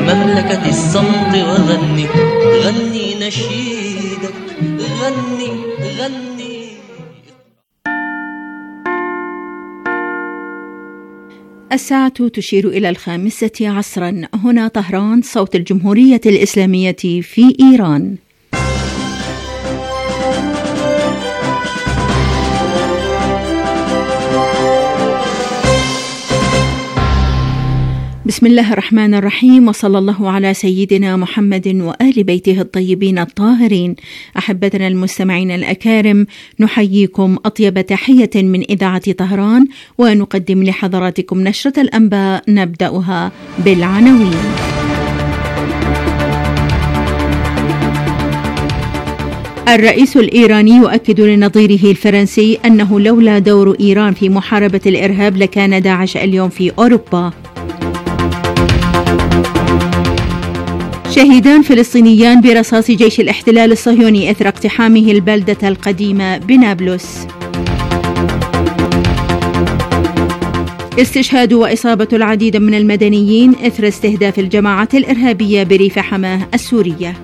مملكة الصمت وغني، غني نشيدك، غني غني. الساعة تشير إلى 5 عصرا. هنا طهران، صوت الجمهورية الإسلامية في إيران. بسم الله الرحمن الرحيم، وصلى الله على سيدنا محمد وآل بيته الطيبين الطاهرين. أحبتنا المستمعين الأكارم، نحييكم أطيب تحية من إذاعة طهران، ونقدم لحضراتكم نشرة الأنباء نبدأها بالعناوين. الرئيس الإيراني يؤكد لنظيره الفرنسي أنه لولا دور إيران في محاربة الإرهاب لكان داعش اليوم في أوروبا. شهيدان فلسطينيان برصاص جيش الاحتلال الصهيوني إثر اقتحامه البلدة القديمة بنابلس. استشهاد وإصابة العديد من المدنيين إثر استهداف الجماعات الإرهابية بريف حماه السورية.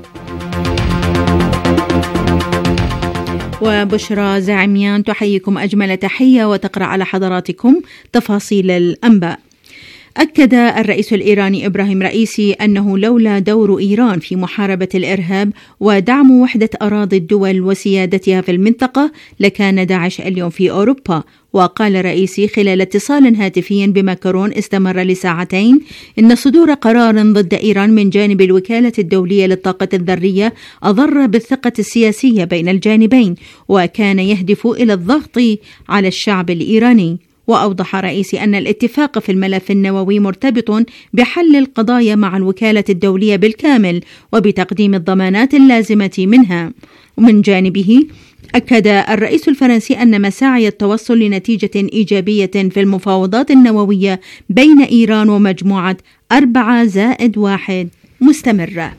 وبشرى زعميان تحييكم أجمل تحية وتقرأ على حضراتكم تفاصيل الأنباء. أكد الرئيس الإيراني إبراهيم رئيسي أنه لولا دور إيران في محاربة الإرهاب ودعم وحدة أراضي الدول وسيادتها في المنطقة لكان داعش اليوم في أوروبا. وقال رئيسي خلال اتصال هاتفي بماكرون استمر لساعتين إن صدور قرار ضد إيران من جانب الوكالة الدولية للطاقة الذرية أضر بالثقة السياسية بين الجانبين، وكان يهدف إلى الضغط على الشعب الإيراني. وأوضح رئيسي أن الاتفاق في الملف النووي مرتبط بحل القضايا مع الوكالة الدولية بالكامل وبتقديم الضمانات اللازمة منها. ومن جانبه أكد الرئيس الفرنسي أن مساعي التوصل لنتيجة إيجابية في المفاوضات النووية بين إيران ومجموعة 4+1 مستمرة.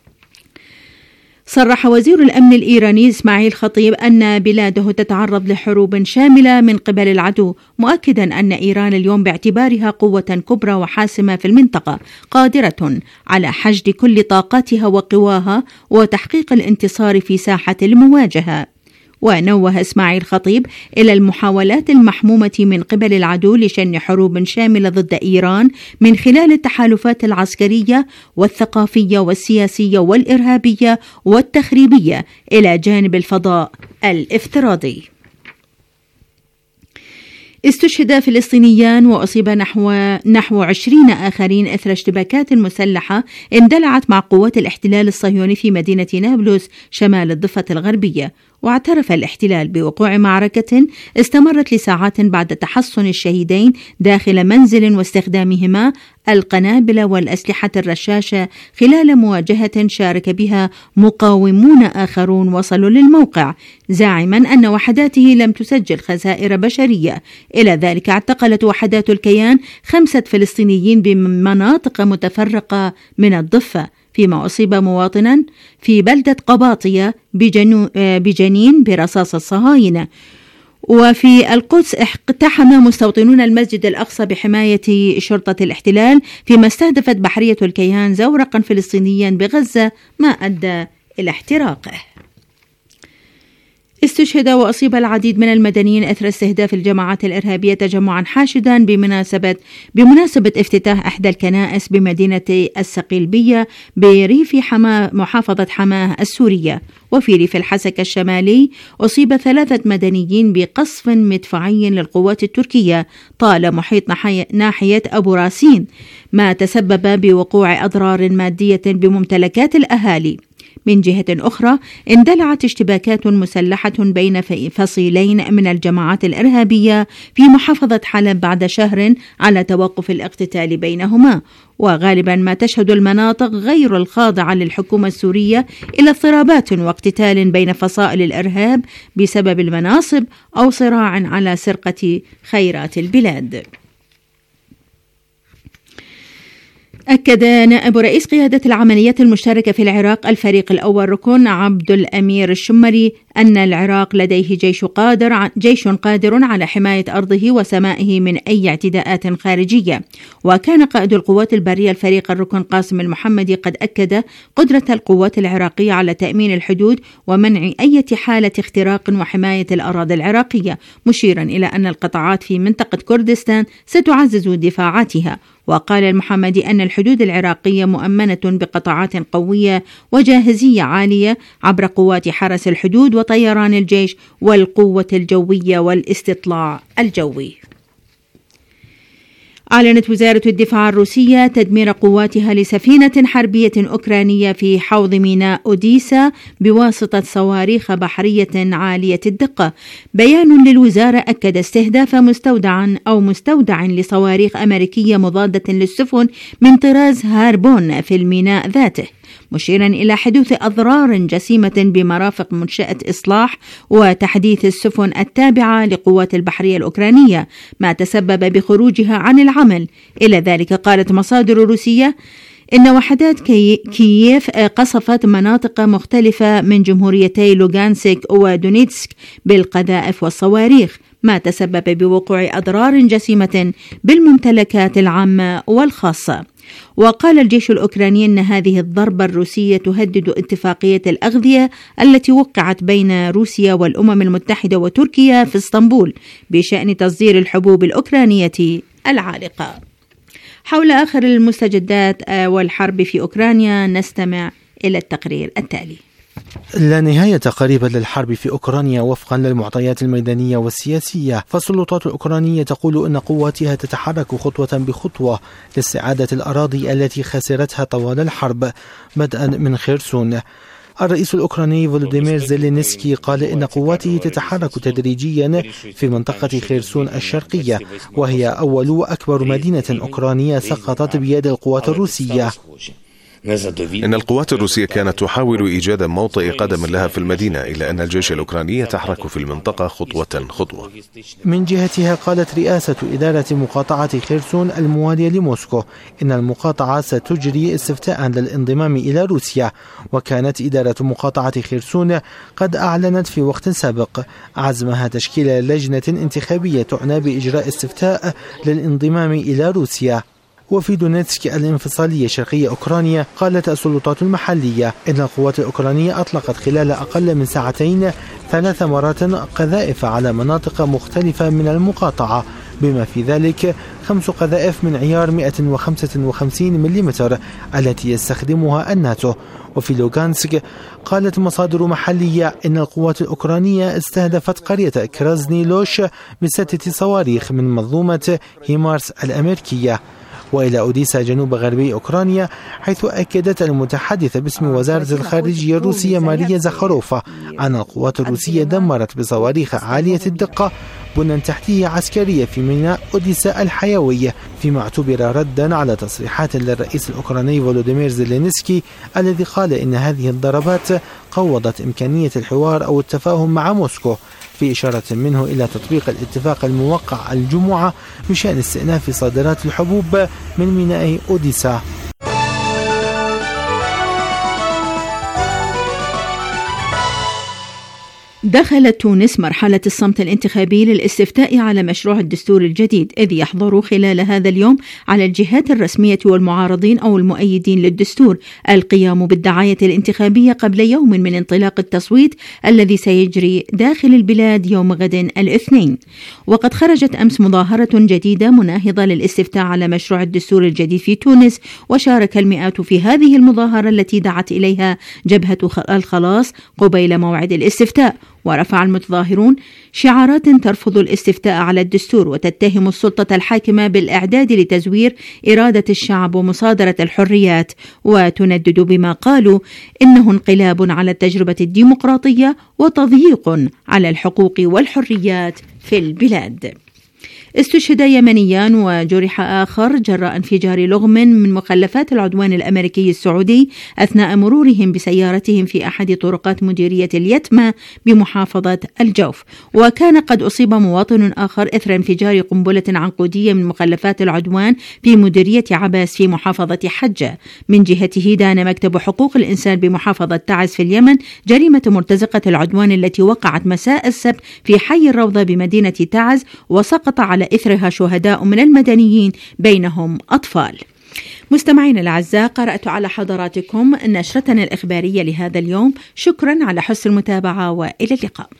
صرح وزير الأمن الإيراني إسماعيل خطيب أن بلاده تتعرض لحروب شاملة من قبل العدو، مؤكدا أن إيران اليوم باعتبارها قوة كبرى وحاسمة في المنطقة قادرة على حشد كل طاقاتها وقواها وتحقيق الانتصار في ساحة المواجهة. ونوه إسماعيل خطيب إلى المحاولات المحمومة من قبل العدو لشن حروب شاملة ضد إيران من خلال التحالفات العسكرية والثقافية والسياسية والإرهابية والتخريبية إلى جانب الفضاء الافتراضي. استشهد فلسطينيان وأصيب نحو 20 آخرين إثر اشتباكات مسلحة اندلعت مع قوات الاحتلال الصهيوني في مدينة نابلس شمال الضفة الغربية. واعترف الاحتلال بوقوع معركة استمرت لساعات بعد تحصن الشهيدين داخل منزل واستخدامهما القنابل والأسلحة الرشاشة خلال مواجهة شارك بها مقاومون آخرون وصلوا للموقع، زاعما أن وحداته لم تسجل خسائر بشرية. إلى ذلك اعتقلت وحدات الكيان 5 فلسطينيين بمناطق متفرقة من الضفة، فيما أصيب مواطنا في بلدة قباطية بجنين برصاص الصهاينة. وفي القدس اقتحم مستوطنون المسجد الأقصى بحماية شرطة الاحتلال، فيما استهدفت بحرية الكيان زورقا فلسطينيا بغزة ما أدى إلى احتراقه. استشهد وأصيب العديد من المدنيين إثر استهداف الجماعات الإرهابية تجمعا حاشدا بمناسبة افتتاح إحدى الكنائس بمدينة السقيلبية بريف محافظة حماه السورية. وفي ريف الحسكة الشمالي أصيب 3 مدنيين بقصف مدفعي للقوات التركية طال محيط ناحية أبو راسين، ما تسبب بوقوع أضرار مادية بممتلكات الأهالي. من جهة أخرى اندلعت اشتباكات مسلحة بين فصيلين من الجماعات الإرهابية في محافظة حلب بعد شهر على توقف الاقتتال بينهما. وغالبا ما تشهد المناطق غير الخاضعة للحكومة السورية إلى اضطرابات واقتتال بين فصائل الإرهاب بسبب المناصب أو صراع على سرقة خيرات البلاد. أكد نائب رئيس قيادة العمليات المشتركة في العراق الفريق الأول ركن عبد الأمير الشمري أن العراق لديه جيش قادر على حماية أرضه وسمائه من أي اعتداءات خارجية. وكان قائد القوات البرية الفريق الركن قاسم المحمدي قد أكد قدرة القوات العراقية على تأمين الحدود ومنع أي حالة اختراق وحماية الأراضي العراقية، مشيرا إلى أن القطاعات في منطقة كردستان ستعزز دفاعاتها. وقال المحمدي أن الحدود العراقية مؤمنة بقطاعات قوية وجاهزية عالية عبر قوات حرس الحدود وطيران الجيش والقوة الجوية والاستطلاع الجوي. أعلنت وزارة الدفاع الروسية تدمير قواتها لسفينة حربية أوكرانية في حوض ميناء أوديسا بواسطة صواريخ بحرية عالية الدقة. بيان للوزارة أكد استهداف مستودع لصواريخ أمريكية مضادة للسفن من طراز هاربون في الميناء ذاته، مشيرا إلى حدوث أضرار جسيمة بمرافق منشأة إصلاح وتحديث السفن التابعة لقوات البحرية الأوكرانية، ما تسبب بخروجها عن العمل. إلى ذلك قالت مصادر روسية إن وحدات كييف قصفت مناطق مختلفة من جمهوريتي لوغانسك ودونيتسك بالقذائف والصواريخ، ما تسبب بوقوع أضرار جسيمة بالممتلكات العامة والخاصة. وقال الجيش الأوكراني أن هذه الضربة الروسية تهدد اتفاقية الأغذية التي وقعت بين روسيا والأمم المتحدة وتركيا في اسطنبول بشأن تصدير الحبوب الأوكرانية العالقة. حول آخر المستجدات والحرب في أوكرانيا نستمع إلى التقرير التالي. لا نهاية قريبة للحرب في أوكرانيا وفقا للمعطيات الميدانية والسياسية، فالسلطات الأوكرانية تقول أن قواتها تتحرك خطوة بخطوة لاستعادة الأراضي التي خسرتها طوال الحرب بدءا من خيرسون. الرئيس الأوكراني فولوديمير زيلينسكي قال إن قواته تتحرك تدريجيا في منطقة خيرسون الشرقية، وهي أول وأكبر مدينة أوكرانية سقطت بيد القوات الروسية. إن القوات الروسية كانت تحاول إيجاد موطئ قدم لها في المدينة، إلا أن الجيش الأوكراني يتحرك في المنطقة خطوة خطوة. من جهتها قالت رئاسة إدارة مقاطعة خيرسون الموالية لموسكو إن المقاطعة ستجري استفتاء للانضمام إلى روسيا، وكانت إدارة مقاطعة خيرسون قد أعلنت في وقت سابق عزمها تشكيل لجنة انتخابية تعنى بإجراء استفتاء للانضمام إلى روسيا. وفي دونيتسك الانفصالية شرقية أوكرانيا قالت السلطات المحلية إن القوات الأوكرانية أطلقت خلال أقل من ساعتين 3 مرات قذائف على مناطق مختلفة من المقاطعة، بما في ذلك 5 قذائف من عيار 155 ملم التي يستخدمها الناتو. وفي لوغانسك قالت مصادر محلية إن القوات الأوكرانية استهدفت قرية كرازنيلوش ب6 صواريخ من منظومة هيمارس الأمريكية. وإلى أوديسا جنوب غربي أوكرانيا، حيث أكدت المتحدثة باسم وزارة الخارجية الروسية ماريا زخاروفا أن القوات الروسية دمرت بصواريخ عالية الدقة بناً تحتية عسكرية في ميناء أوديسا الحيوي، فيما اعتبر رداً على تصريحات للرئيس الأوكراني فولوديمير زيلينسكي الذي قال إن هذه الضربات قوضت إمكانية الحوار أو التفاهم مع موسكو، في إشارة منه إلى تطبيق الاتفاق الموقع الجمعة بشأن استئناف صادرات الحبوب من ميناء أوديسا. دخلت تونس مرحلة الصمت الانتخابي للاستفتاء على مشروع الدستور الجديد، إذ يحضر خلال هذا اليوم على الجهات الرسمية والمعارضين أو المؤيدين للدستور القيام بالدعاية الانتخابية قبل يوم من انطلاق التصويت الذي سيجري داخل البلاد يوم غد الاثنين. وقد خرجت أمس مظاهرة جديدة مناهضة للاستفتاء على مشروع الدستور الجديد في تونس، وشارك المئات في هذه المظاهرة التي دعت إليها جبهة الخلاص قبيل موعد الاستفتاء. ورفع المتظاهرون شعارات ترفض الاستفتاء على الدستور وتتهم السلطة الحاكمة بالإعداد لتزوير إرادة الشعب ومصادرة الحريات، وتندد بما قالوا إنه انقلاب على التجربة الديمقراطية وتضييق على الحقوق والحريات في البلاد. استشهد يمنيان وجرح آخر جراء انفجار لغم من مخلفات العدوان الأمريكي السعودي أثناء مرورهم بسيارتهم في أحد طرقات مديرية اليتمة بمحافظة الجوف. وكان قد أصيب مواطن آخر إثر انفجار قنبلة عنقودية من مخلفات العدوان في مديرية عباس في محافظة حجة. من جهته دان مكتب حقوق الإنسان بمحافظة تعز في اليمن جريمة مرتزقة العدوان التي وقعت مساء السبت في حي الروضة بمدينة تعز، وسقط على إثرها شهداء من المدنيين بينهم أطفال. مستمعينا الأعزاء، قرأت على حضراتكم نشرتنا الإخبارية لهذا اليوم. شكرا على حسن المتابعة وإلى اللقاء.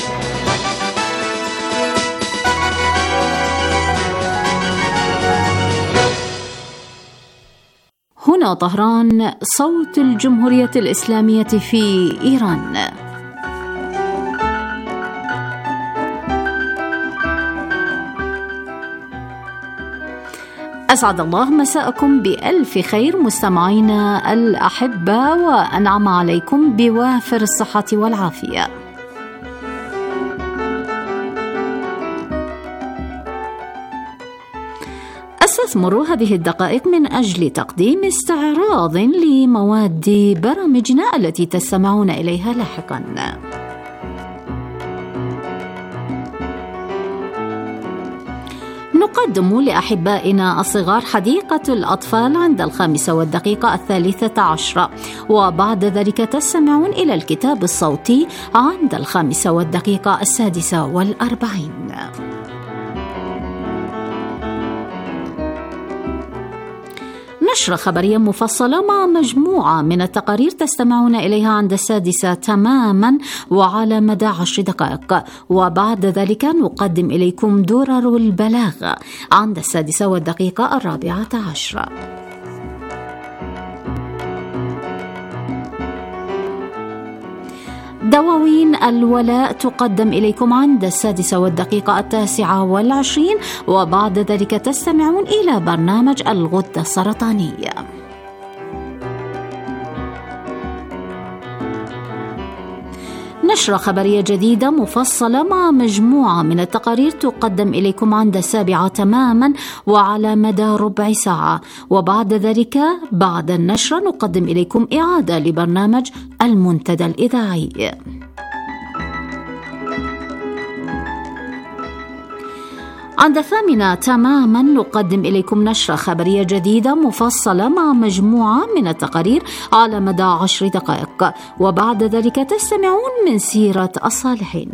هنا طهران، صوت الجمهورية الإسلامية في إيران. أسعد الله مساءكم بألف خير مستمعينا الأحبة، وأنعم عليكم بوافر الصحة والعافية. أستثمر هذه الدقائق من أجل تقديم استعراض لمواد برامجنا التي تستمعون إليها لاحقا. نقدم لأحبائنا الصغار حديقة الأطفال عند 5:13، وبعد ذلك تستمعون إلى الكتاب الصوتي عند 5:46. نشرة خبرية مفصلة مع مجموعة من التقارير تستمعون إليها عند 6 تماما وعلى مدى 10 دقائق، وبعد ذلك نقدم إليكم درر البلاغة عند 6:14. دواوين الولاء تقدم إليكم عند 6:29، وبعد ذلك تستمعون إلى برنامج الغدة السرطانية. نشرة خبرية جديدة مفصلة مع مجموعة من التقارير تقدم إليكم عند 7 تماما وعلى مدى ربع ساعة، وبعد ذلك بعد النشرة نقدم إليكم إعادة لبرنامج المنتدى الإذاعي. عند 8 تماما نقدم إليكم نشرة خبرية جديدة مفصلة مع مجموعة من التقارير على مدى 10 دقائق، وبعد ذلك تستمعون من سيرة الصالحين.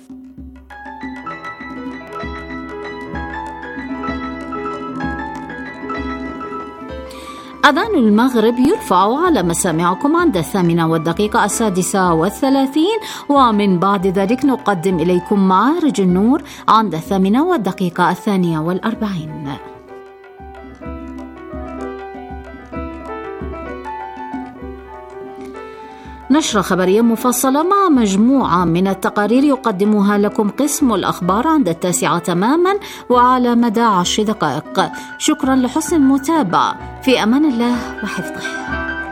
أذان المغرب يرفع على مسامعكم عند 8:36، ومن بعد ذلك نقدم إليكم معارج النور عند 8:42. نشرة خبرية مفصلة مع مجموعة من التقارير يقدمها لكم قسم الأخبار عند 9 تماما وعلى مدى 10 دقائق. شكرا لحسن المتابعة، في أمان الله وحفظه.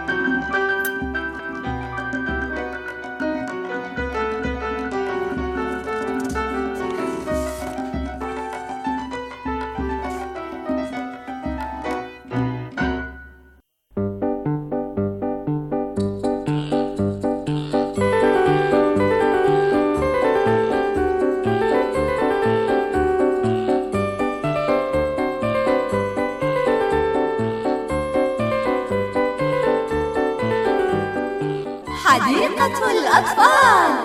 حديقة الأطفال.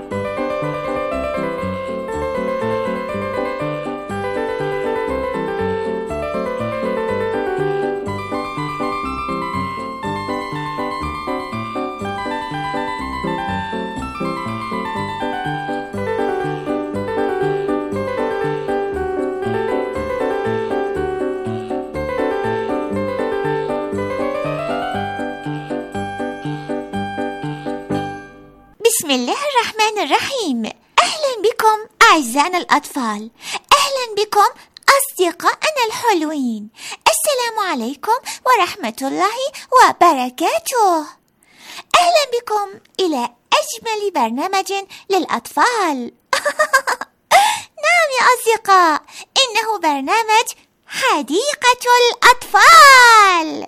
بسم الله الرحمن الرحيم. أهلا بكم أعزائنا الأطفال، أهلا بكم أصدقائنا الحلوين. السلام عليكم ورحمة الله وبركاته. أهلا بكم إلى أجمل برنامج للأطفال. نعم نعم يا أصدقاء، إنه برنامج حديقة الأطفال.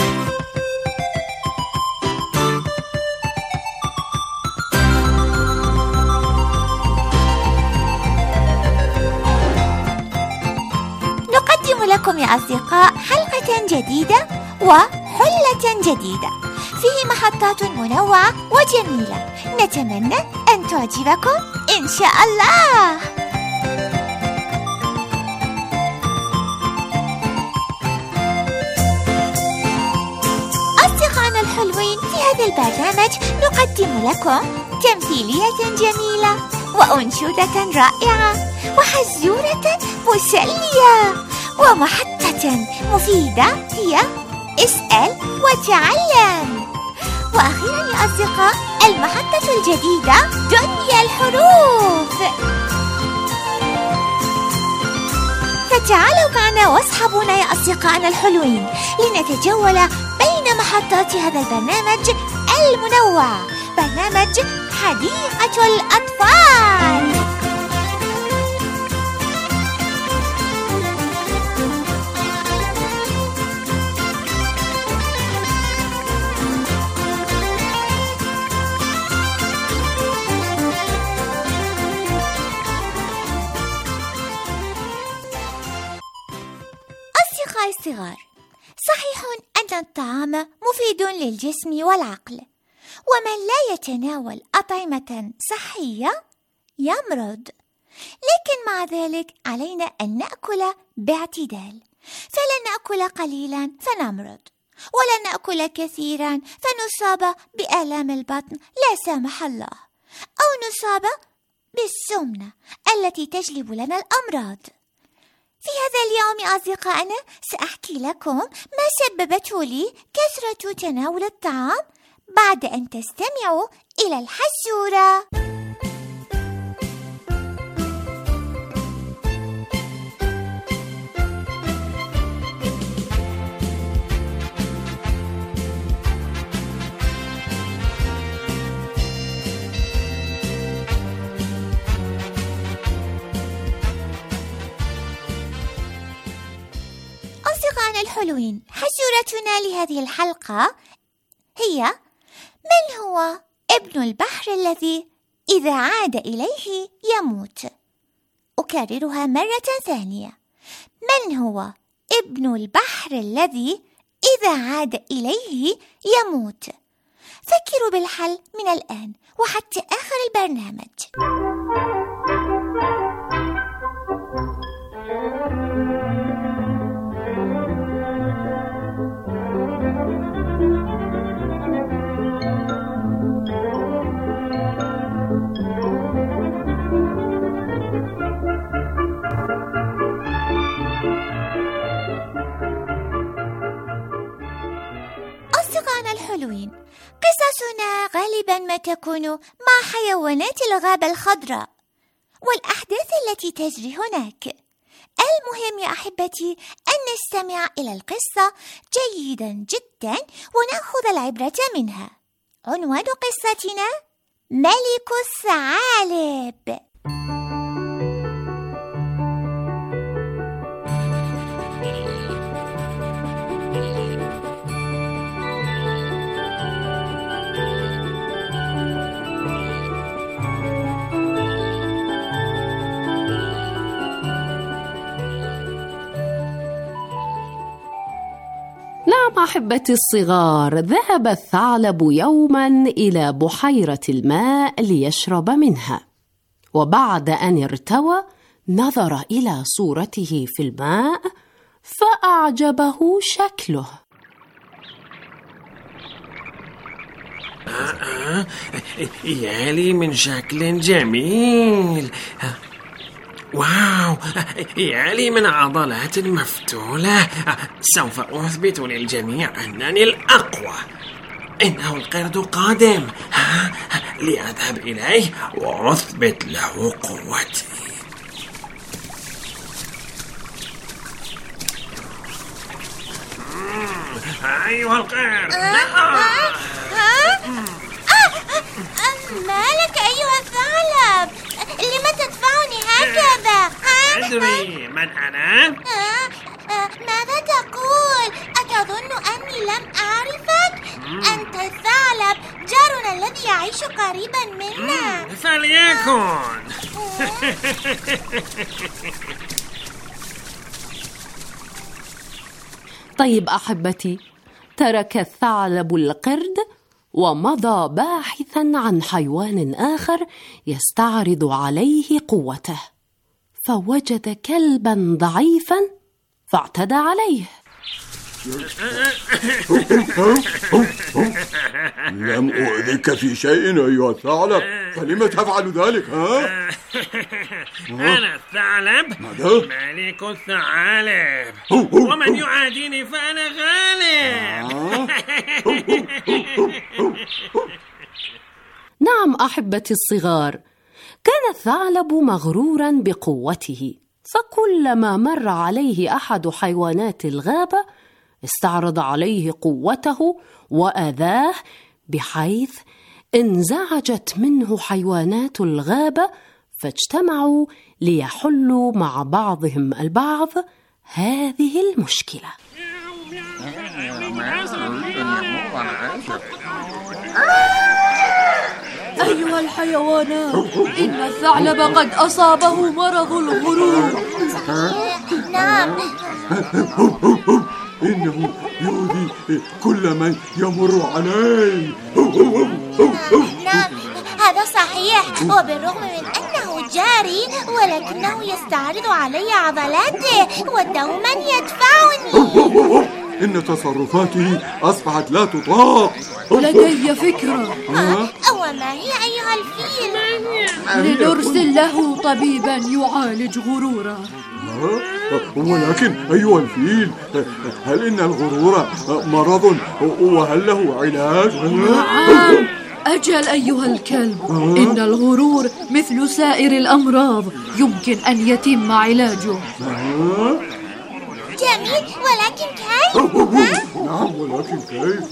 نقدم لكم يا أصدقاء حلقة جديدة وحلة جديدة فيه محطات منوعة وجميلة، نتمنى أن تعجبكم إن شاء الله. أصدقائنا الحلوين، في هذا البرنامج نقدم لكم تمثيلية جميلة وأنشودة رائعة وحزورة مسلية ومحطة مفيدة هي اسأل وتعلم. وأخيرا يا أصدقاء، المحطة الجديدة دنيا الحروف. فتعالوا معنا واصحبونا يا أصدقائنا الحلوين لنتجول بين محطات هذا البرنامج المنوع، برنامج حديقة الأطفال. أصدقائي الصغار، صحيح أن الطعام مفيد للجسم والعقل، ومن لا يتناول أطعمة صحية يمرض، لكن مع ذلك علينا أن نأكل باعتدال، فلا نأكل قليلا فنمرض، ولا نأكل كثيرا فنصاب بآلام البطن لا سامح الله، أو نصاب بالسمنة التي تجلب لنا الأمراض. في هذا اليوم يا أصدقائنا سأحكي لكم ما سببته لي كثرة تناول الطعام بعد أن تستمعوا إلى الحزورة. أصدقائنا الحلوين، حزورتنا لهذه الحلقة هي: من هو ابن البحر الذي إذا عاد إليه يموت؟ أكررها مرة ثانية: من هو ابن البحر الذي إذا عاد إليه يموت؟ فكروا بالحل من الآن وحتى آخر البرنامج. الحلوين، قصصنا غالبا ما تكون مع حيوانات الغابة الخضراء والأحداث التي تجري هناك. المهم يا أحبتي أن نستمع إلى القصة جيدا جدا ونأخذ العبرة منها. عنوان قصتنا: ملك الثعالب. نعم أحبتي الصغار، ذهب الثعلب يوما إلى بحيرة الماء ليشرب منها، وبعد أن ارتوى نظر إلى صورته في الماء فأعجبه شكله. يالي من شكل جميل، واو، يالي من عضلات مفتولة. سوف أثبت للجميع أنني الأقوى. إنه القرد قادم، لأذهب إليه وأثبت له قوتي. أيها القرد. مالك أيها الثعلب؟ لم تدفعني هكذا؟ أدري من أنا؟ ماذا تقول؟ أتظن أني لم أعرفك؟ أنت الثعلب جارنا الذي يعيش قريبا منا. فليكن. طيب أحبتي، ترك الثعلب القرد ومضى باحثا عن حيوان آخر يستعرض عليه قوته، فوجد كلبا ضعيفا فاعتدى عليه. لم أؤذك في شيء أيها الثعلب، فلم تفعل ذلك؟ أنا الثعلب، ملك الثعالب، ومن يعاديني فأنا غالب. نعم أحبتي الصغار، كان الثعلب مغرورا بقوته، فكلما مر عليه أحد حيوانات الغابة استعرض عليه قوته وأذاه، بحيث انزعجت منه حيوانات الغابة، فاجتمعوا ليحلوا مع بعضهم البعض هذه المشكلة. أيها الحيوانات، إن الثعلب قد أصابه مرض الغرور. نعم، إنه يؤذي كل من يمر عليه. نعم، هذا صحيح، وبالرغم من أنه جاري ولكنه يستعرض علي عضلاته ودوما يدفعني. إن تصرفاته أصبحت لا تطاق. لدي فكرة. وما هي أيها الفيل؟ لنرسل له طبيبا يعالج غروره. ولكن أيها الفيل، هل إن الغرور مرض وهل له علاج؟ نعم، أجل أيها الكلب، إن الغرور مثل سائر الأمراض يمكن أن يتم علاجه. جميل، ولكن كيف؟ نعم، ولكن كيف؟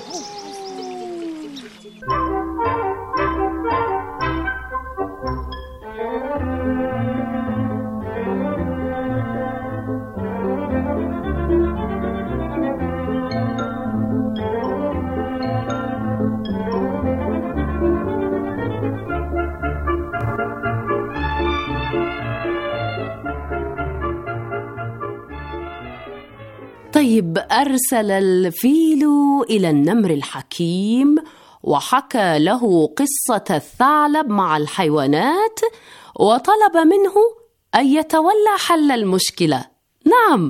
طيب، أرسل الفيل إلى النمر الحكيم وحكى له قصة الثعلب مع الحيوانات، وطلب منه أن يتولى حل المشكلة. نعم.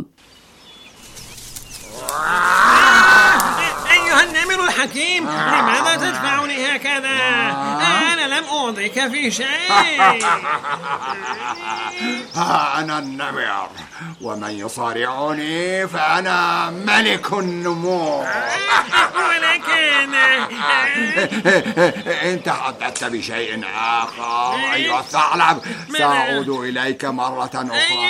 أيها النمر الحكيم، لماذا تدفعني هكذا؟ أنا لم أوضك في شيء. أنا النمر، ومن يصارعني فأنا ملك النمور. ولكن إن تحدثت بشيء آخر أيها الثعلب سأعود إليك مرة أخرى.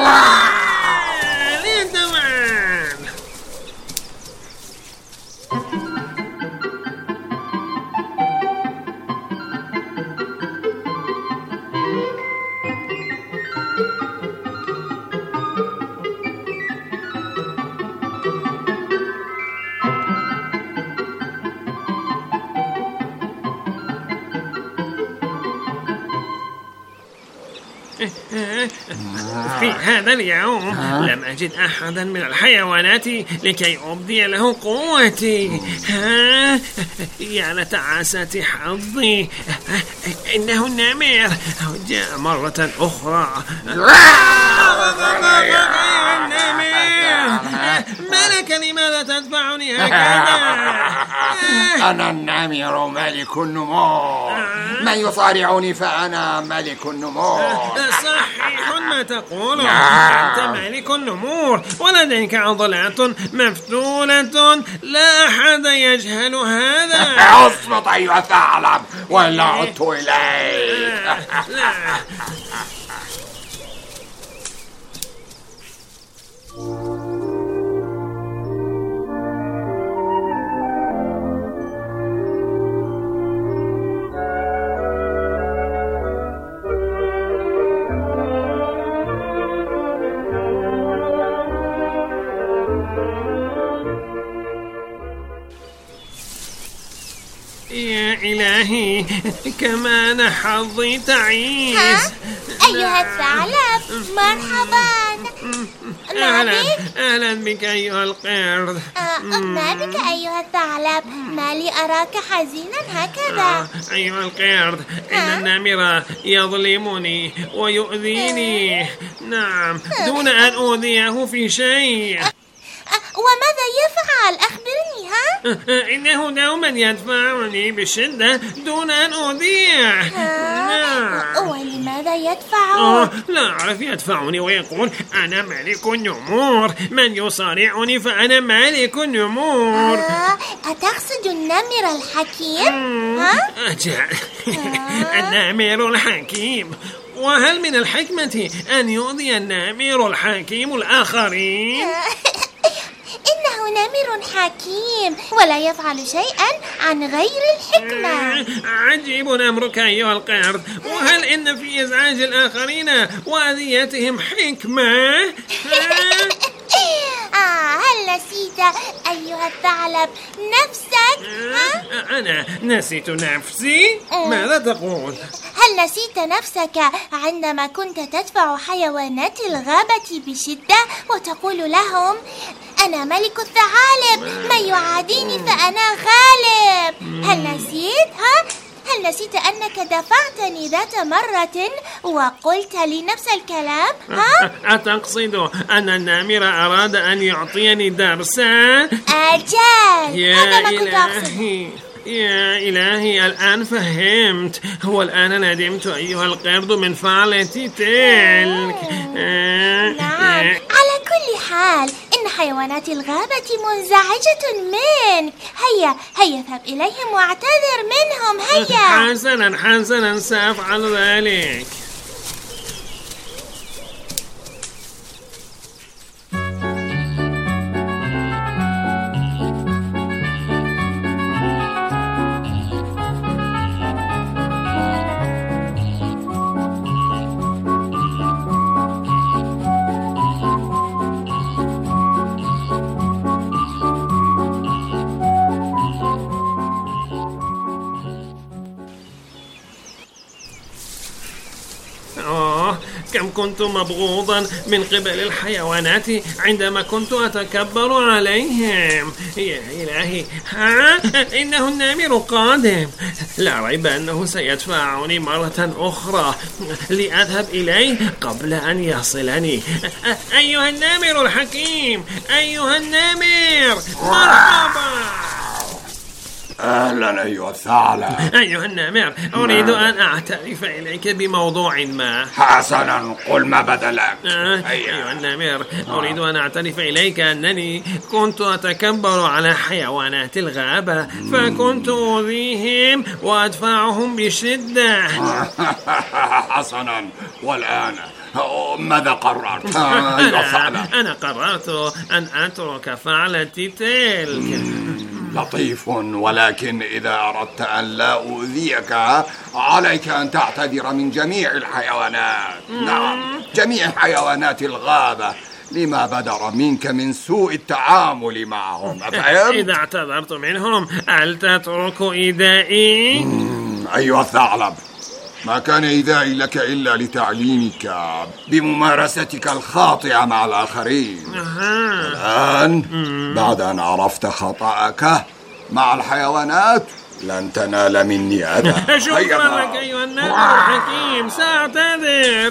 في هذا اليوم لم أجد أحدا من الحيوانات لكي أبدي له قوتي. يا لتعاسة حظي، إنه النمر جاء مرة أخرى. ما لك؟ لماذا تدفعني هكذا؟ أنا النمر ملك النمور، من يصارعني فأنا ملك النمور. صحيح ما تقول، أنت ملك النمور ولديك عضلات مفتولة، لا أحد يجهل هذا. اصمت أيها الثعلب وإلا عدت إليك. يا إلهي كمان حظي تعيس. أيها الثعلب مرحبا. ما بك؟ أهلا بك أيها القرد. ما بك أيها الثعلب؟ ما لي أراك حزينا هكذا؟ أيها القرد إن النمر يظلمني ويؤذيني. نعم دون أن أؤذيه في شيء. وماذا يفعل؟ أخبرني. إنه دوما يدفعني بشدة دون أن أؤذيه. ولماذا يدفعه؟ لا أعرف، يدفعني ويقول أنا ملك النمور، من يصارعني فأنا ملك النمور. أتقصد النمر الحكيم؟ أجل النمر الحكيم. وهل من الحكمة أن يؤذي النمر الحكيم الآخرين؟ إنه نمر حكيم ولا يفعل شيئا عن غير الحكمة. عجيب أمرك أيها القرد. وهل إن في إزعاج الآخرين وأذيتهم حكمة؟ هل نسيت أيها الثعلب نفسك؟ أنا نسيت نفسي؟ ماذا تقول؟ هل نسيت نفسك عندما كنت تدفع حيوانات الغابة بشدة وتقول لهم أنا ملك الثعالب، من يعاديني فأنا غالب؟ هل نسيت؟ هل نسيت أنك دفعتني ذات مرة وقلت لي نفس الكلام؟ أتقصد أن النمر أراد أن يعطيني درسا؟ أجل هذا ما كنت أقصد. يا إلهي الآن فهمت. والآن ندمت أيها القرد من فعلتي تلك. نعم على كل حال إن حيوانات الغابة منزعجة منك. هيا اذهب إليهم واعتذر منهم. هيا. حسنا سأفعل ذلك. كم كنت مبغوضا من قبل الحيوانات عندما كنت أتكبر عليهم. يا إلهي إنه النمر قادم. لا ريب أنه سيدفعني مرة أخرى لأذهب إليه قبل أن يصلني. أيها النمر الحكيم، أيها النمر مرحبا. أهلا أيها الثعلب. أيها النمر أريد أن أعترف إليك بموضوع ما. حسنا قل ما بدلك. أيها النمر أريد أن أعترف إليك أنني كنت أتكبر على حيوانات الغابة فكنت أؤذيهم وأدفعهم بشدة. حسنا والآن ماذا قررت؟ أنا قررت أن أترك فعلتي تلك. لطيف، ولكن إذا أردت أن لا أؤذيك عليك أن تعتذر من جميع الحيوانات. نعم جميع حيوانات الغابة لما بدر منك من سوء التعامل معهم. أفهم؟ إذا اعتذرت منهم هل تترك إيذائي؟ أيها الثعلب ما كان إيذائي لك إلا لتعليمك بممارستك الخاطئة مع الآخرين. الآن بعد أن عرفت خطأك مع الحيوانات لن تنال مني أذى. شكرا لك أيها النمر الحكيم. سأعتذر.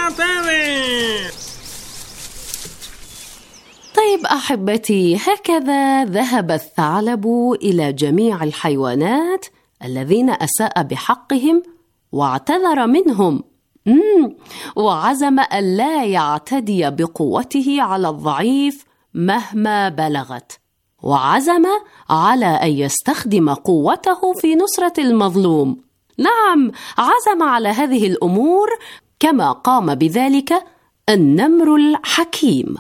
طيب أحبتي، هكذا ذهب الثعلب إلى جميع الحيوانات الذين أساء بحقهم واعتذر منهم، وعزم ألا يعتدي بقوته على الضعيف مهما بلغت، وعزم على أن يستخدم قوته في نصرة المظلوم. نعم، عزم على هذه الأمور كما قام بذلك النمر الحكيم.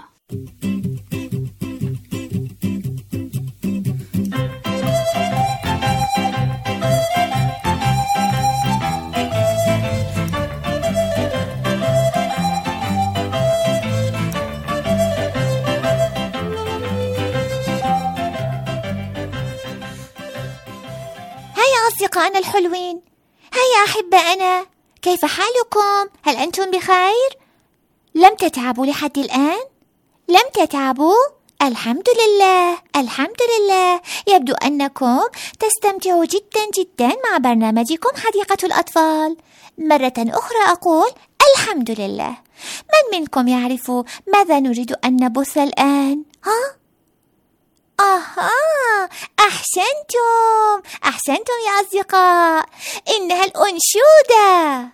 أصدقائنا الحلوين، هيا أحبائنا، كيف حالكم؟ هل أنتم بخير؟ لم تتعبوا لحد الآن؟ لم تتعبوا؟ الحمد لله، الحمد لله. يبدو أنكم تستمتعوا جدا جدا مع برنامجكم حديقة الأطفال. مرة أخرى أقول الحمد لله. من منكم يعرف ماذا نريد أن نبث الآن؟ أحسنتم يا أصدقاء، إنها الأنشودة.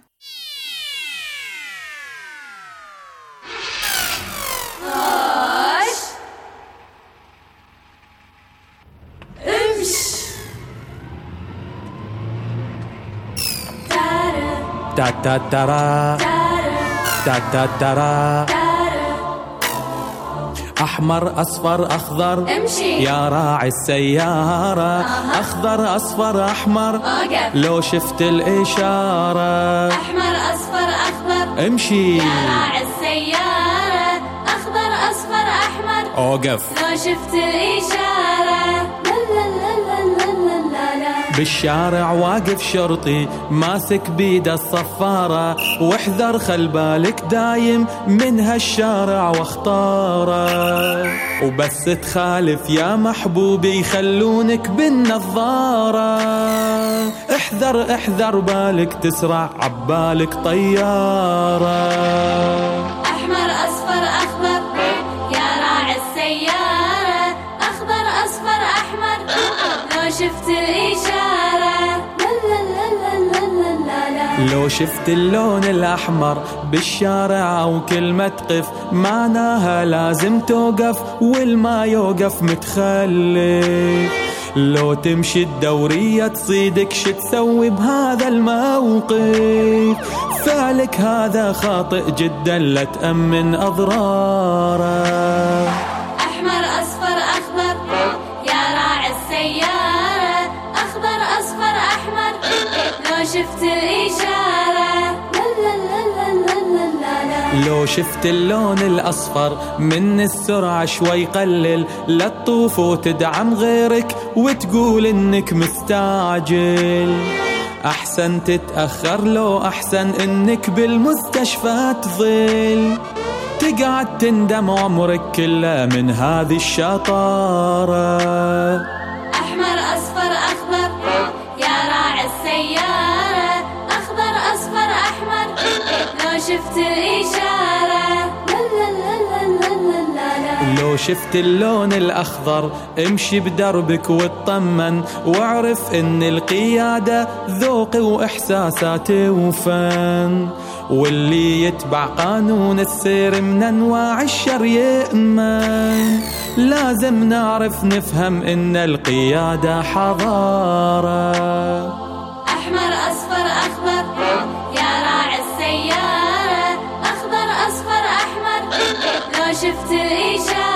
تا تا ترى تا تا ترى أحمر أصفر أخضر امشي يا راعي السيارة. أخضر أصفر أحمر لو شفت الإشارة. أحمر أصفر أخضر امشي يا راعي السيارة. أخضر أصفر أحمر أوقف لو شفت الإشارة. بالشارع واقف شرطي ماسك بيده الصفارة، واحذر خل بالك دايم من هالشارع واختاره، وبس تخالف يا محبوبي يخلونك بالنظارة. احذر احذر بالك تسرع عبالك طيارة. أحمر أصفر أخضر يا راعي السيارة. أخضر أصفر أحمر لو شفت الإشارة. لو شفت اللون الأحمر بالشارع أو كلمة قف معناها لازم توقف، والما يوقف متخلف. لو تمشي الدورية تصيدك شتسوي بهذا الموقف، فعلك هذا خاطئ جدا لا تأمن أضراره. أحمر أصفر أخضر يا راعي السيارة. أخضر أصفر أحمر لو شفت الإشارة. لو شفت اللون الأصفر من السرعة شوي قلل، لا تطوف وتدعم غيرك وتقول إنك مستعجل. أحسن تتأخر لو أحسن إنك بالمستشفى تظل، تقعد تندم عمرك كله من هذه الشطارة. أحمر أصفر أخضر يا راعي السيارة. أخضر أصفر أحمر لو شفت الإشارة. لو شفت اللون الأخضر امشي بدربك واطمن، واعرف إن القيادة ذوق وإحساسات وفن، واللي يتبع قانون السير من أنواع الشر يأمن. لازم نعرف نفهم إن القيادة حضارة. أحمر أصفر أخضر يا راعي السيارة. أخضر أصفر أحمر لو شفت الإشارة.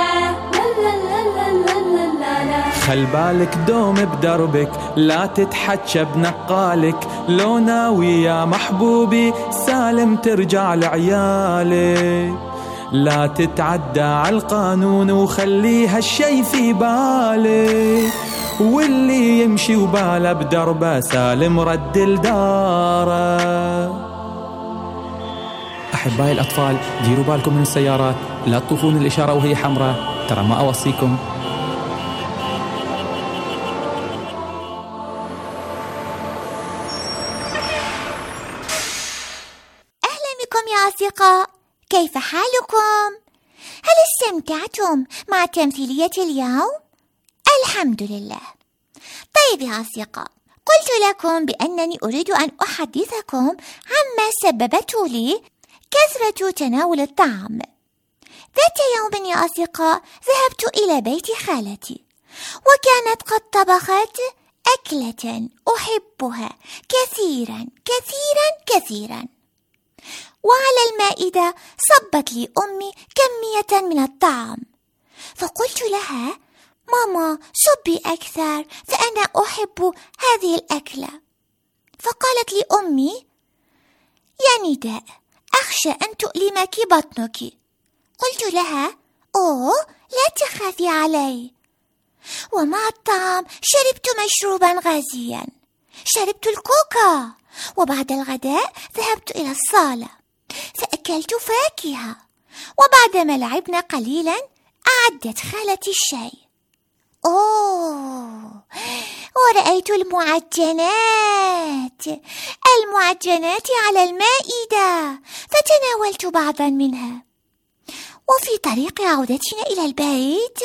خل بالك دوم بدربك لا تتحكى بنقالك، لو ناوي يا محبوبي سالم ترجع لعيالك. لا تتعدى على القانون وخلي هالشي في بالك، واللي يمشي وباله بدربه سالم رد لداره. أحبائي الأطفال ديروا بالكم من السيارات، لا تطوفون الإشارة وهي حمراء، ترى ما أوصيكم. أهلا بكم يا أصدقاء، كيف حالكم؟ هل استمتعتم مع تمثيلية اليوم؟ الحمد لله. طيب يا أصدقاء، قلت لكم بأنني أريد أن أحدثكم عما سببته لي كثرة تناول الطعام. ذات يوم يا أصدقاء ذهبت إلى بيت خالتي، وكانت قد طبخت أكلة أحبها كثيرا كثيرا كثيرا، وعلى المائدة صبت لي أمي كمية من الطعام، فقلت لها: ماما صبي أكثر فأنا أحب هذه الأكلة. فقالت لي أمي: يا نداء أخشى أن تؤلمك بطنك. قلت لها: أوه لا تخافي علي. ومع الطعام شربت مشروبا غازيا، شربت الكوكا، وبعد الغداء ذهبت إلى الصالة فأكلت فاكهة، وبعدما لعبنا قليلا أعدت خالتي الشاي. ورأيت المعجنات على المائدة، فتناولت بعضا منها. وفي طريق عودتنا إلى البيت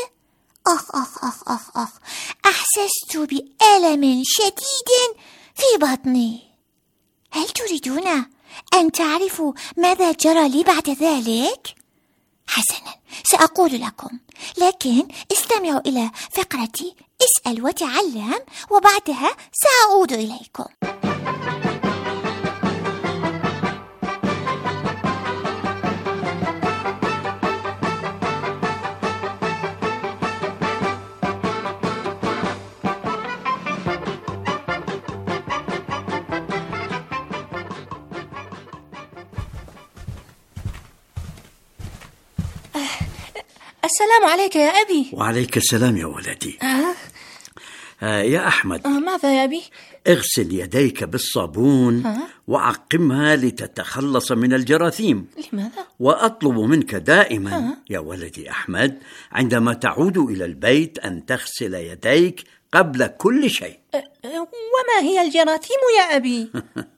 أحسست بألم شديد في بطني. هل تريدون أن تعرفوا ماذا جرى لي بعد ذلك؟ حسنا، سأقول لكم، لكن استمعوا إلى فقرتي اسأل وتعلم، وبعدها سأعود إليكم. السلام عليك يا أبي. وعليك السلام يا ولدي. يا أحمد. ماذا يا أبي؟ اغسل يديك بالصابون وعقمها لتتخلص من الجراثيم. لماذا؟ وأطلب منك دائما يا ولدي أحمد عندما تعود إلى البيت أن تغسل يديك قبل كل شيء. وما هي الجراثيم يا أبي؟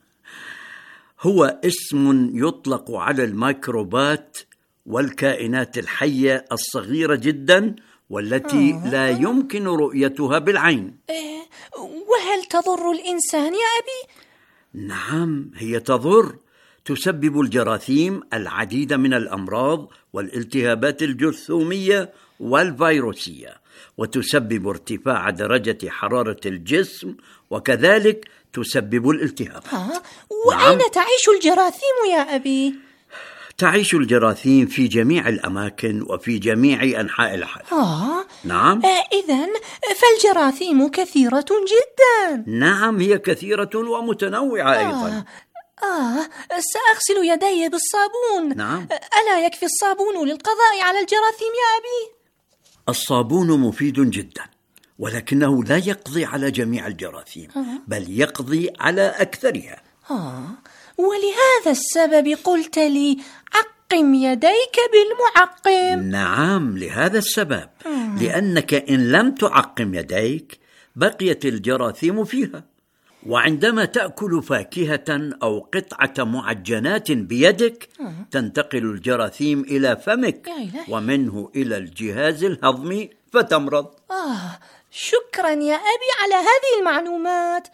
هو اسم يطلق على الميكروبات والكائنات الحية الصغيرة جدا والتي لا يمكن رؤيتها بالعين. وهل تضر الإنسان يا أبي؟ نعم، هي تضر. تسبب الجراثيم العديد من الأمراض والالتهابات الجرثومية والفيروسية، وتسبب ارتفاع درجة حرارة الجسم، وكذلك تسبب الالتهاب. وأين تعيش الجراثيم يا أبي؟ تعيش الجراثيم في جميع الأماكن وفي جميع أنحاء العالم. نعم. إذن فالجراثيم كثيرة جدا. نعم، هي كثيرة ومتنوعة أيضا. سأغسل يدي بالصابون. نعم. ألا يكفي الصابون للقضاء على الجراثيم يا أبي؟ الصابون مفيد جدا، ولكنه لا يقضي على جميع الجراثيم، بل يقضي على أكثرها. ولهذا السبب قلت لي عقم يديك بالمعقم. نعم، لهذا السبب، لأنك إن لم تعقم يديك بقيت الجراثيم فيها، وعندما تأكل فاكهة أو قطعة معجنات بيدك تنتقل الجراثيم إلى فمك ومنه إلى الجهاز الهضمي فتمرض. شكرا يا أبي على هذه المعلومات.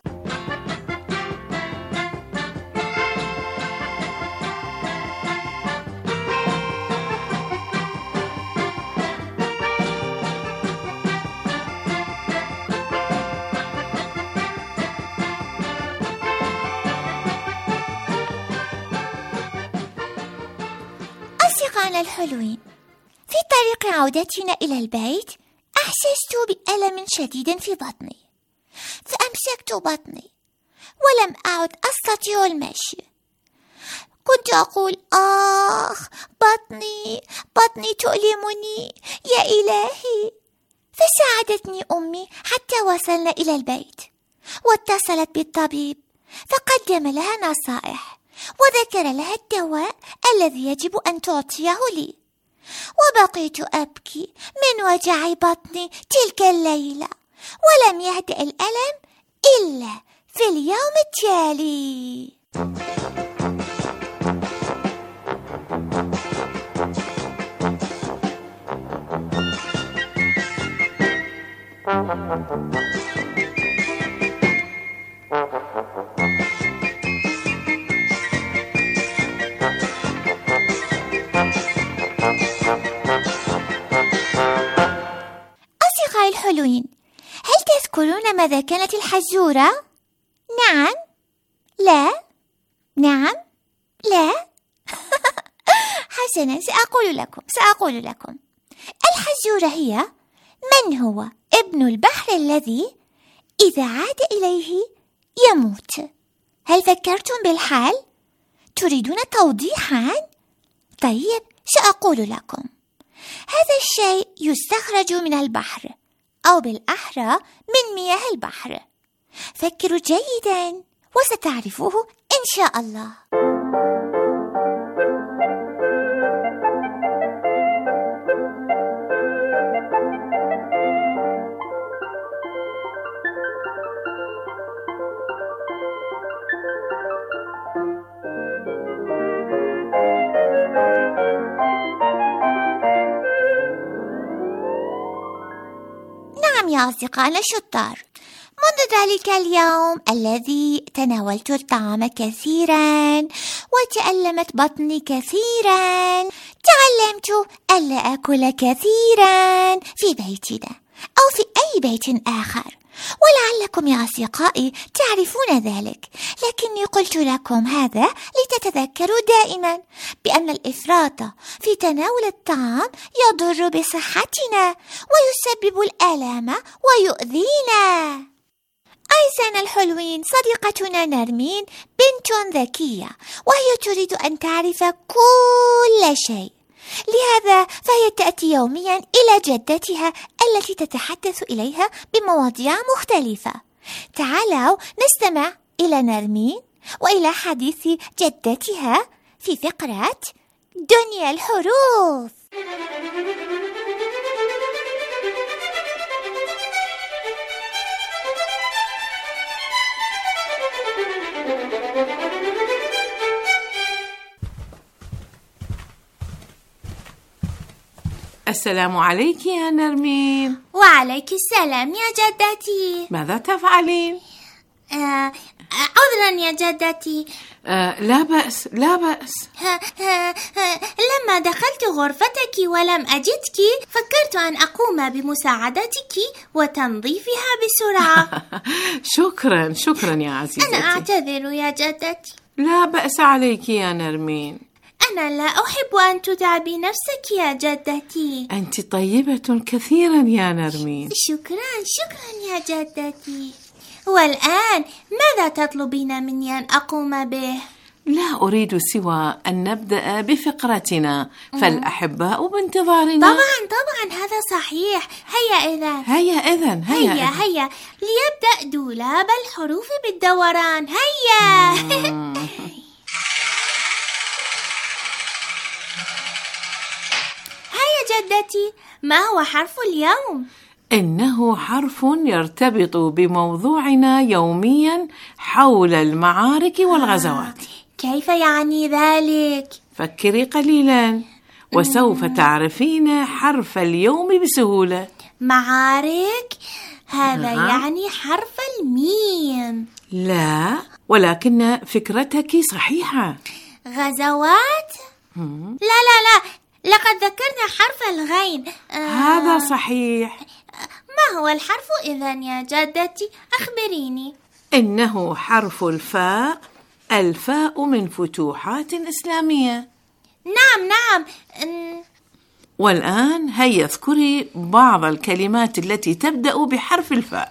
أصدقائنا الحلوين، في طريق عودتنا إلى البيت أحسست بألم شديد في بطني، فأمسكت بطني ولم أعد أستطيع المشي. كنت أقول بطني تؤلمني يا إلهي. فساعدتني أمي حتى وصلنا إلى البيت، واتصلت بالطبيب فقدم لها نصائح وذكر لها الدواء الذي يجب أن تعطيه لي. وبقيت أبكي من وجع بطني تلك الليلة، ولم يهدأ الألم إلا في اليوم التالي. أصدقائي الحلوين، هل تذكرون ماذا كانت الحزورة؟ نعم؟ لا؟ نعم؟ لا؟ حسنا، سأقول لكم. الحزورة هي من هو ابن البحر الذي إذا عاد إليه يموت. هل فكرتم بالحال؟ تريدون توضيحا؟ طيب، سأقول لكم. هذا الشيء يستخرج من البحر، أو بالأحرى من مياه البحر، فكروا جيدا وستعرفوه إن شاء الله. نعم يا أصدقائنا الشطار، منذ ذلك اليوم الذي تناولت الطعام كثيرا وتألمت بطني كثيرا، تعلمت ألا أكل كثيرا في بيتنا أو في أي بيت آخر، ولعلكم يا أصدقائي تعرفون ذلك، لكني قلت لكم هذا لتتذكروا دائما بأن الإفراط في تناول الطعام يضر بصحتنا ويسبب الآلام ويؤذينا. أعزائنا الحلوين، صديقتنا نرمين بنت ذكية وهي تريد أن تعرف كل شيء، لهذا فهي تأتي يوميا إلى جدتها التي تتحدث إليها بمواضيع مختلفة. تعالوا نستمع إلى نرمين وإلى حديث جدتها في فقرة دنيا الحروف. السلام عليك يا نرمين. وعليك السلام يا جدتي. ماذا تفعلين؟ عذرا يا جدتي. لا بأس لا بأس. لما دخلت غرفتك ولم أجدك فكرت أن أقوم بمساعدتك وتنظيفها بسرعة. شكرا يا عزيزتي. أنا أعتذر يا جدتي. لا بأس عليك يا نرمين. أنا لا أحب أن تتعبي نفسك يا جدتي. أنت طيبة كثيرا يا نرمين. شكرا يا جدتي. والآن ماذا تطلبين مني أن أقوم به؟ لا أريد سوى أن نبدأ بفقرتنا، فالأحباء بانتظارنا. طبعا هذا صحيح. هيا إذن ليبدأ دولاب الحروف بالدوران. هيا. هيا جدتي، ما هو حرف اليوم؟ إنه حرف يرتبط بموضوعنا يوميا حول المعارك والغزوات. كيف يعني ذلك؟ فكري قليلا وسوف تعرفين حرف اليوم بسهولة. معارك؟ هذا يعني حرف الميم. لا، ولكن فكرتك صحيحة. غزوات؟ لا، لقد ذكرنا حرف الغين. هذا صحيح. ما هو الحرف إذن يا جدتي؟ أخبريني. إنه حرف الفاء. الفاء من فتوحات إسلامية. نعم. والآن هيا اذكري بعض الكلمات التي تبدأ بحرف الفاء.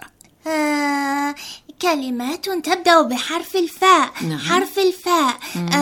كلمات تبدأ بحرف الفاء. نعم. حرف الفاء.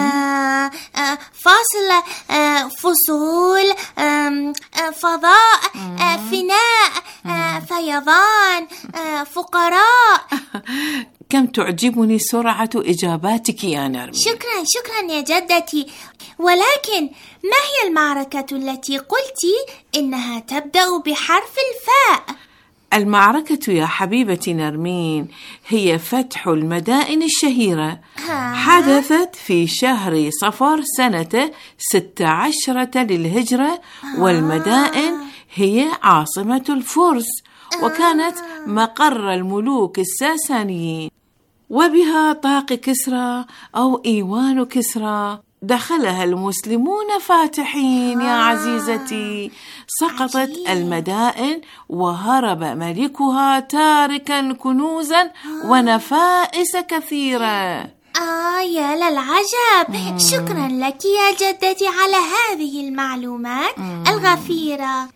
فاصل، فصول، فضاء، فناء، فيضان، فقراء. كم تعجبني سرعة إجاباتك يا نرمين. شكرا يا جدتي. ولكن ما هي المعركة التي قلت إنها تبدأ بحرف الفاء؟ المعركة يا حبيبتي نرمين هي فتح المدائن الشهيرة. حدثت في شهر صفر سنة 16 للهجرة، والمدائن هي عاصمة الفرس، وكانت مقر الملوك الساسانيين، وبها طاق كسرى أو إيوان كسرى. دخلها المسلمون فاتحين يا عزيزتي. سقطت المدائن وهرب ملكها تاركا كنوزا ونفائس كثيرة. يا للعجب. شكرا لك يا جدتي على هذه المعلومات الغفيرة.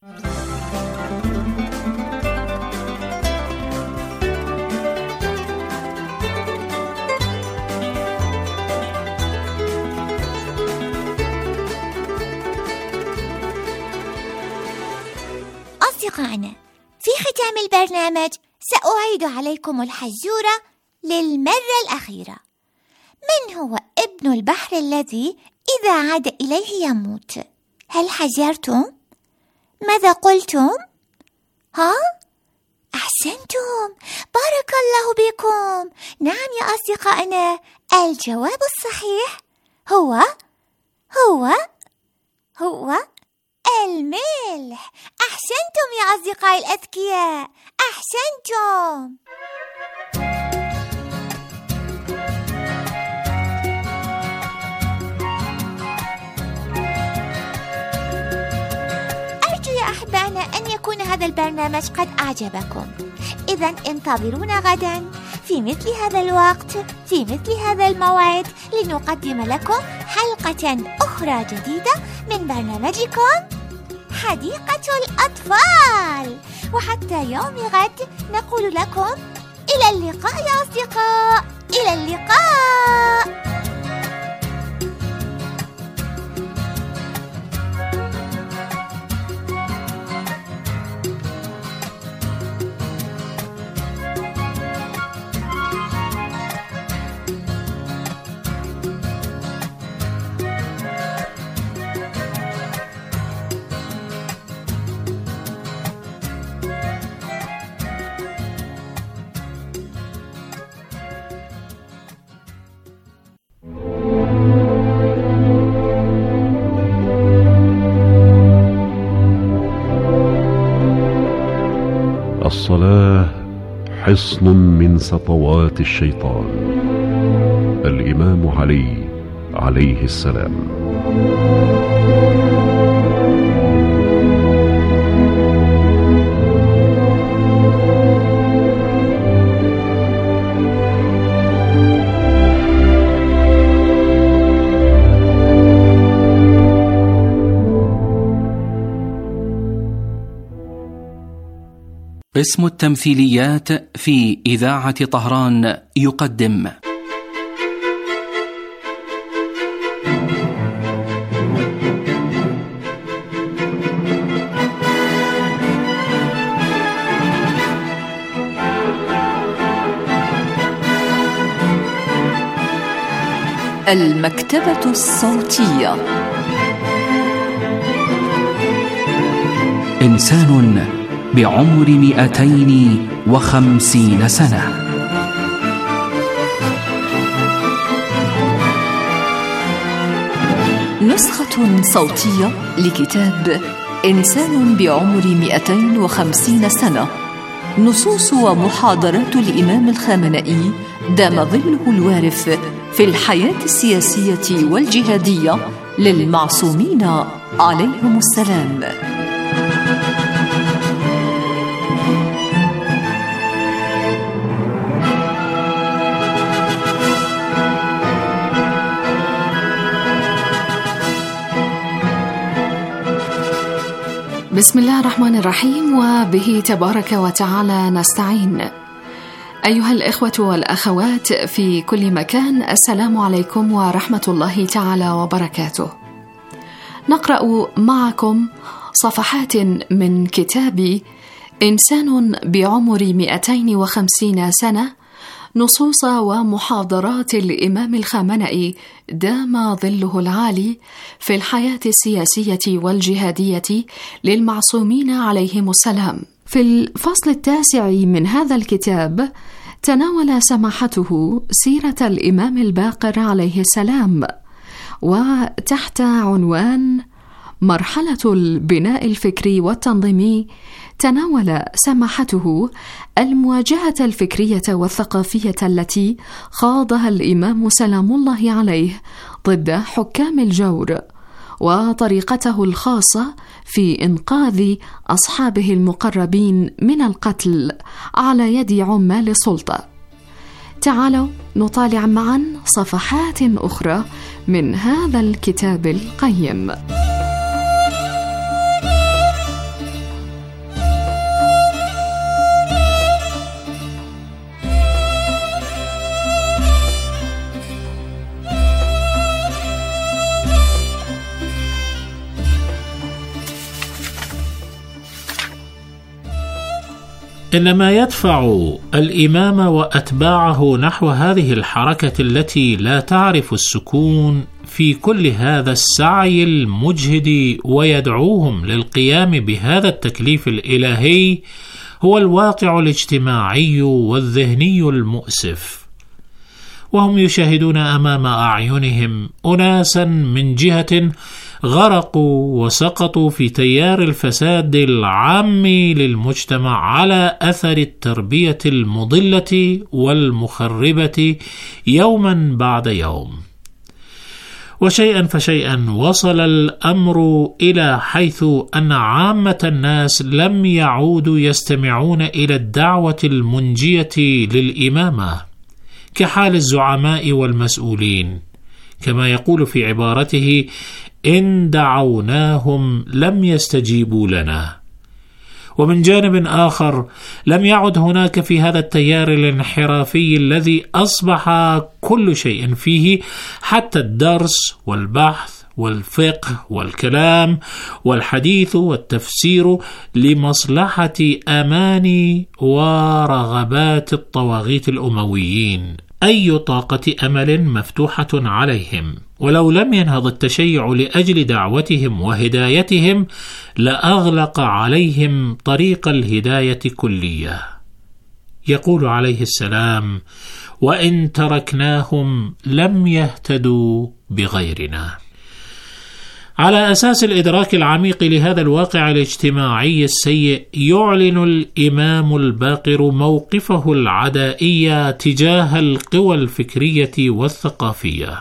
أصدقائنا، في ختام البرنامج سأعيد عليكم الحزورة للمرة الأخيرة: من هو ابن البحر الذي إذا عاد إليه يموت؟ هل حذرتم؟ ماذا قلتم؟ ها؟ أحسنتم، بارك الله بكم. نعم يا أصدقائنا، الجواب الصحيح هو الملح. أحسنتم يا أصدقائي الأذكياء، أحسنتم. أرجو يا أحبائنا أن يكون هذا البرنامج قد أعجبكم. إذن انتظرونا غدا في مثل هذا الوقت، في مثل هذا الموعد، لنقدم لكم حلقة أخرى جديدة من برنامجكم حديقة الأطفال. وحتى يوم غد نقول لكم إلى اللقاء يا أصدقاء، إلى اللقاء. الصلاة حصن من سطوات الشيطان. الإمام علي عليه السلام. قسم التمثيليات في إذاعة طهران يقدم المكتبة الصوتية. إنسان بعمر 250 سنة. نسخة صوتية لكتاب إنسان بعمر 250 سنة. نصوص ومحاضرات الإمام الخامنئي دام ظله الوارف في الحياة السياسية والجهادية للمعصومين عليهم السلام. بسم الله الرحمن الرحيم، وبه تبارك وتعالى نستعين. أيها الإخوة والأخوات في كل مكان، السلام عليكم ورحمة الله تعالى وبركاته. نقرأ معكم صفحات من كتاب إنسان بعمر 250 سنة، نصوص ومحاضرات الإمام الخامنئي دام ظله العالي في الحياة السياسية والجهادية للمعصومين عليهم السلام. في الفصل 9 من هذا الكتاب تناول سماحته سيرة الإمام الباقر عليه السلام، وتحت عنوان مرحلة البناء الفكري والتنظيمي تناول سماحته المواجهة الفكرية والثقافية التي خاضها الإمام سلام الله عليه ضد حكام الجور، وطريقته الخاصة في إنقاذ أصحابه المقربين من القتل على يد عمال السلطة. تعالوا نطالع معا صفحات أخرى من هذا الكتاب القيم. إن ما يدفع الإمام وأتباعه نحو هذه الحركة التي لا تعرف السكون في كل هذا السعي المجهد ويدعوهم للقيام بهذا التكليف الإلهي هو الواقع الاجتماعي والذهني المؤسف. وهم يشاهدون أمام أعينهم أناسا من جهة غرقوا وسقطوا في تيار الفساد العام للمجتمع على أثر التربية المضلة والمخربة يوما بعد يوم. وشيئا فشيئا وصل الأمر إلى حيث أن عامة الناس لم يعودوا يستمعون إلى الدعوة المنجية للإمامة كحال الزعماء والمسؤولين، كما يقول في عبارته: إن دعوناهم لم يستجيبوا لنا. ومن جانب آخر لم يعد هناك في هذا التيار الانحرافي الذي أصبح كل شيء فيه حتى الدرس والبحث والفقه والكلام والحديث والتفسير لمصلحة أماني ورغبات الطواغيت الأمويين، أي طاقة أمل مفتوحة عليهم. ولو لم ينهض التشيع لأجل دعوتهم وهدايتهم لأغلق عليهم طريق الهداية كلية. يقول عليه السلام: وإن تركناهم لم يهتدوا بغيرنا. على أساس الإدراك العميق لهذا الواقع الاجتماعي السيء يعلن الإمام الباقر موقفه العدائي تجاه القوى الفكرية والثقافية،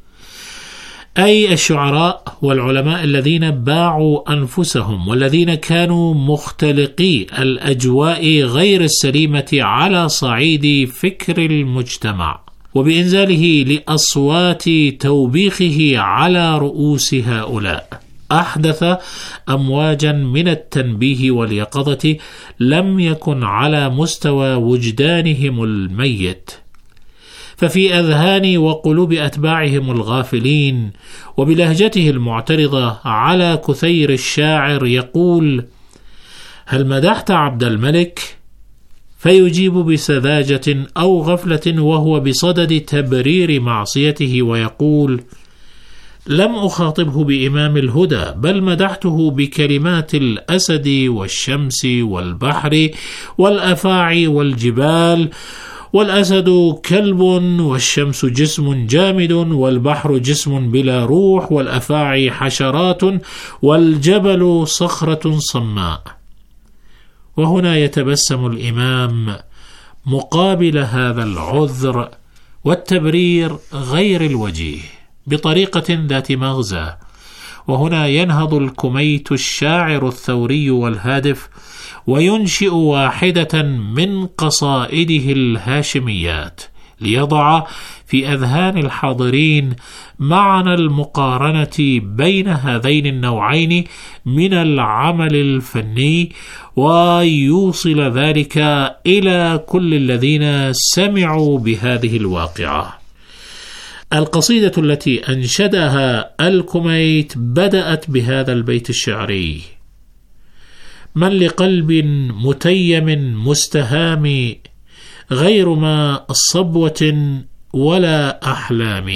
أي الشعراء والعلماء الذين باعوا أنفسهم والذين كانوا مختلقي الأجواء غير السليمة على صعيد فكر المجتمع، وبإنزاله لأصوات توبيخه على رؤوس هؤلاء أحدث أمواجا من التنبيه واليقظة لم يكن على مستوى وجدانهم الميت، ففي أذهان وقلوب أتباعهم الغافلين. وبلهجته المعترضة على كثير الشاعر يقول: هل مدحت عبد الملك؟ فيجيب بسذاجة أو غفلة وهو بصدد تبرير معصيته ويقول: لم أخاطبه بإمام الهدى، بل مدحته بكلمات الأسد والشمس والبحر والأفاعي والجبال، والأسد كلب والشمس جسم جامد والبحر جسم بلا روح والأفاعي حشرات والجبل صخرة صماء. وهنا يتبسم الإمام مقابل هذا العذر والتبرير غير الوجيه بطريقة ذات مغزى. وهنا ينهض الكميت الشاعر الثوري والهادف وينشئ واحدة من قصائده الهاشميات ليضع في أذهان الحاضرين معنى المقارنة بين هذين النوعين من العمل الفني، ويوصل ذلك إلى كل الذين سمعوا بهذه الواقعة. القصيدة التي أنشدها الكميت بدأت بهذا البيت الشعري: من لقلب متيم مستهام غير ما صبوة ولا أحلام.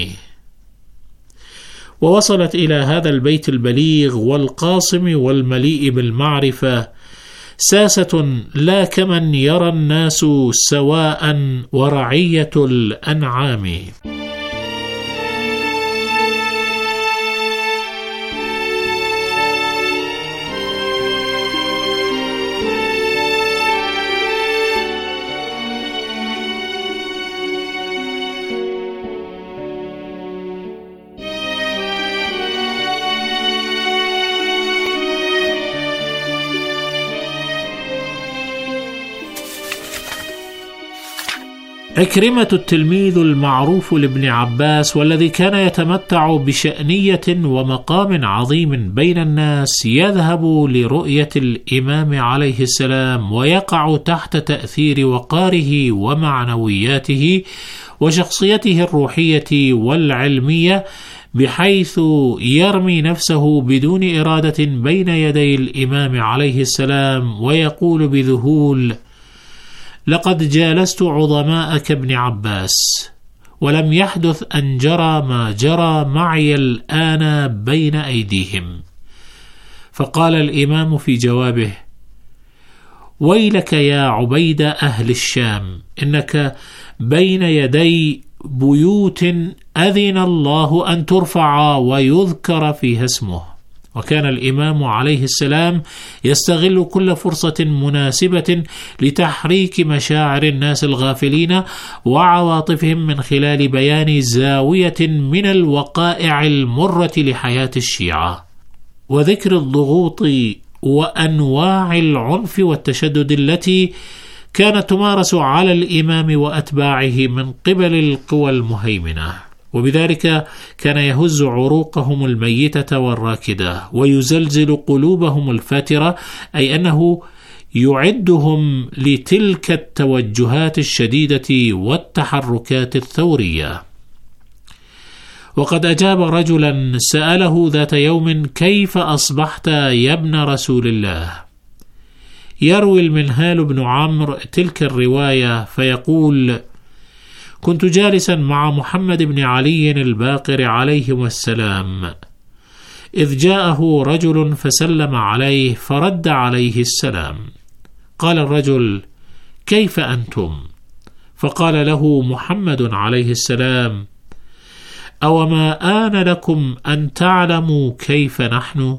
ووصلت إلى هذا البيت البليغ والقاصم والمليء بالمعرفة ساسة لا كمن يرى الناس سواء ورعية الأنعام. عكرمة التلميذ المعروف لابن عباس والذي كان يتمتع بشأنية ومقام عظيم بين الناس يذهب لرؤية الإمام عليه السلام ويقع تحت تأثير وقاره ومعنوياته وشخصيته الروحية والعلمية، بحيث يرمي نفسه بدون إرادة بين يدي الإمام عليه السلام ويقول بذهول: لقد جالست عظماء كابن عباس ولم يحدث أن جرى ما جرى معي الآن بين أيديهم. فقال الإمام في جوابه: ويلك يا عبيد أهل الشام، إنك بين يدي بيوت أذن الله أن ترفع ويذكر فيها اسمه. وكان الإمام عليه السلام يستغل كل فرصة مناسبة لتحريك مشاعر الناس الغافلين وعواطفهم من خلال بيان زاوية من الوقائع المرة لحياة الشيعة، وذكر الضغوط وأنواع العنف والتشدد التي كانت تمارس على الإمام وأتباعه من قبل القوى المهيمنة. وبذلك كان يهز عروقهم الميتة والراكدة ويزلزل قلوبهم الفاترة، أي أنه يعدهم لتلك التوجهات الشديدة والتحركات الثورية. وقد أجاب رجلا سأله ذات يوم: كيف أصبحت يا ابن رسول الله؟ يروي المنهال بن عمرو تلك الرواية فيقول: كنت جالسا مع محمد بن علي الباقر عليهم السلام، إذ جاءه رجل فسلم عليه فرد عليه السلام. قال الرجل: كيف أنتم؟ فقال له محمد عليه السلام: أوما آن لكم أن تعلموا كيف نحن؟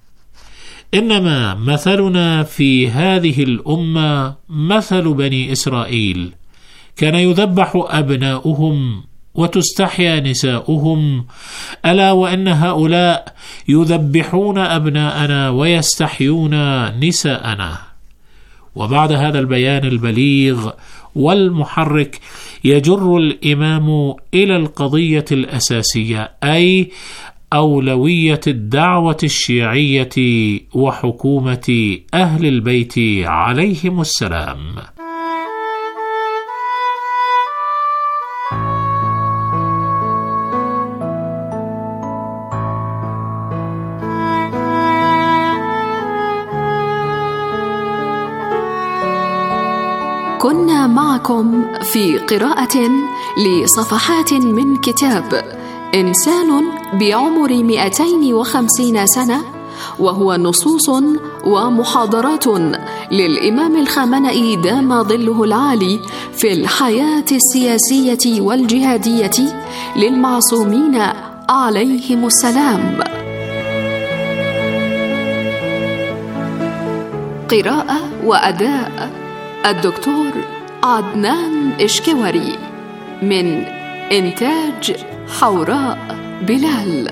إنما مثلنا في هذه الأمة مثل بني إسرائيل، كان يذبح أبناؤهم وتستحيا نساؤهم، ألا وإن هؤلاء يذبحون أبناءنا ويستحيون نساءنا. وبعد هذا البيان البليغ والمحرك يجر الإمام إلى القضية الأساسية، أي أولوية الدعوة الشيعية وحكومة أهل البيت عليهم السلام. كنا معكم في قراءة لصفحات من كتاب إنسان بعمر 250 سنة، وهو نصوص ومحاضرات للإمام الخامنئي دام ظله العالي في الحياة السياسية والجهادية للمعصومين عليهم السلام. قراءة وأداء الدكتور عدنان إشكوري، من إنتاج حوراء بلال.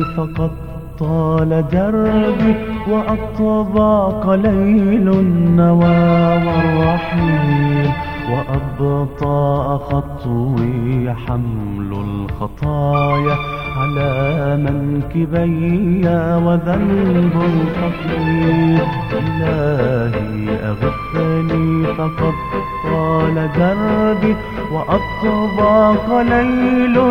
فقد طال دربي وأطبق ليل النوى والرحيل وأبطأ خطوي حمل الخطايا على منكبي وذنب ثقيل. إلهي أغثني فقد طال دربي وأطبق ليل